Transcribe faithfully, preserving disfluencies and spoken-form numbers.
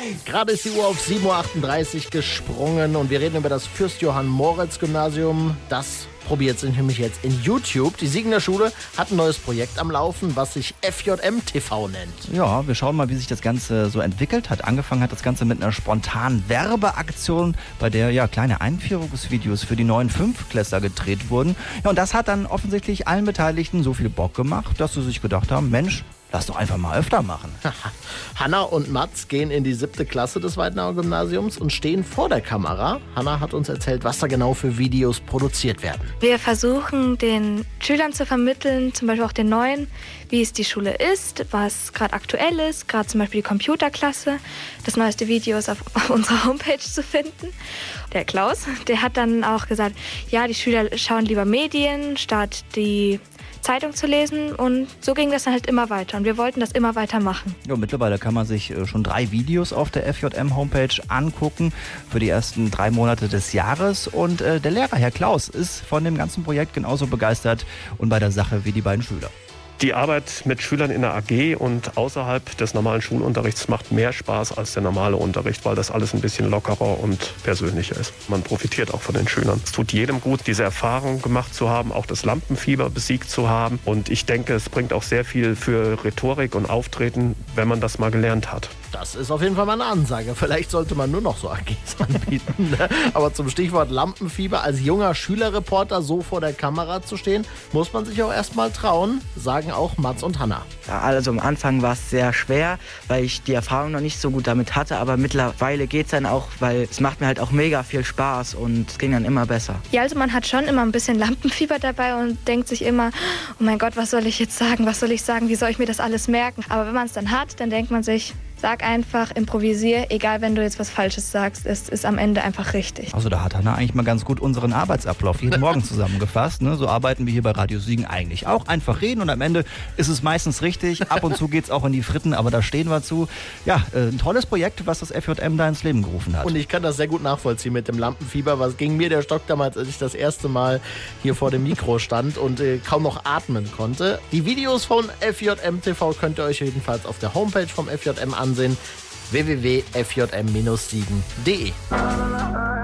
Gerade ist die Uhr auf sieben Uhr achtunddreißig gesprungen und wir reden über das Fürst-Johann-Moritz-Gymnasium. Das probiert sich nämlich jetzt in YouTube. Die Siegener Schule hat ein neues Projekt am Laufen, was sich F J M T V nennt. Ja, wir schauen mal, wie sich das Ganze so entwickelt hat. Angefangen hat das Ganze mit einer spontanen Werbeaktion, bei der ja kleine Einführungsvideos für die neuen Fünftklässler gedreht wurden. Ja, und das hat dann offensichtlich allen Beteiligten so viel Bock gemacht, dass sie sich gedacht haben, Mensch, lass doch einfach mal öfter machen. Hanna und Mats gehen in die siebte Klasse des Weidenauer Gymnasiums und stehen vor der Kamera. Hanna hat uns erzählt, was da genau für Videos produziert werden. Wir versuchen den Schülern zu vermitteln, zum Beispiel auch den Neuen, wie es die Schule ist, was gerade aktuell ist, gerade zum Beispiel die Computerklasse. Das neueste Video ist auf, auf unserer Homepage zu finden. Der Klaus, der hat dann auch gesagt, ja, die Schüler schauen lieber Medien statt die Zeitung zu lesen, und so ging das dann halt immer weiter und wir wollten das immer weiter machen. Ja, mittlerweile kann man sich schon drei Videos auf der F J M-Homepage angucken für die ersten drei Monate des Jahres, und äh, der Lehrer, Herr Klaus, ist von dem ganzen Projekt genauso begeistert und bei der Sache wie die beiden Schüler. Die Arbeit mit Schülern in der A G und außerhalb des normalen Schulunterrichts macht mehr Spaß als der normale Unterricht, weil das alles ein bisschen lockerer und persönlicher ist. Man profitiert auch von den Schülern. Es tut jedem gut, diese Erfahrung gemacht zu haben, auch das Lampenfieber besiegt zu haben. Und ich denke, es bringt auch sehr viel für Rhetorik und Auftreten, wenn man das mal gelernt hat. Das ist auf jeden Fall mal eine Ansage. Vielleicht sollte man nur noch so A Gs anbieten. Ne? Aber zum Stichwort Lampenfieber, als junger Schülerreporter so vor der Kamera zu stehen, muss man sich auch erst mal trauen, sagen auch Mats und Hanna. Ja, also am Anfang war es sehr schwer, weil ich die Erfahrung noch nicht so gut damit hatte, aber mittlerweile geht es dann auch, weil es macht mir halt auch mega viel Spaß und es ging dann immer besser. Ja, also man hat schon immer ein bisschen Lampenfieber dabei und denkt sich immer, oh mein Gott, was soll ich jetzt sagen, was soll ich sagen, wie soll ich mir das alles merken? Aber wenn man es dann hat, dann denkt man sich, sag einfach, improvisier, egal wenn du jetzt was Falsches sagst, es ist am Ende einfach richtig. Also da hat Hanna eigentlich mal ganz gut unseren Arbeitsablauf jeden Morgen zusammengefasst. Ne? So arbeiten wir hier bei Radio Siegen eigentlich auch. Einfach reden und am Ende ist es meistens richtig. Ab und zu geht es auch in die Fritten, aber da stehen wir zu. Ja, äh, ein tolles Projekt, was das F J M da ins Leben gerufen hat. Und ich kann das sehr gut nachvollziehen mit dem Lampenfieber. Was ging mir der Stock damals, als ich das erste Mal hier vor dem Mikro stand und äh, kaum noch atmen konnte. Die Videos von F J M T V könnt ihr euch jedenfalls auf der Homepage vom F J M ansehen. w w w punkt f j m Bindestrich siegen punkt d e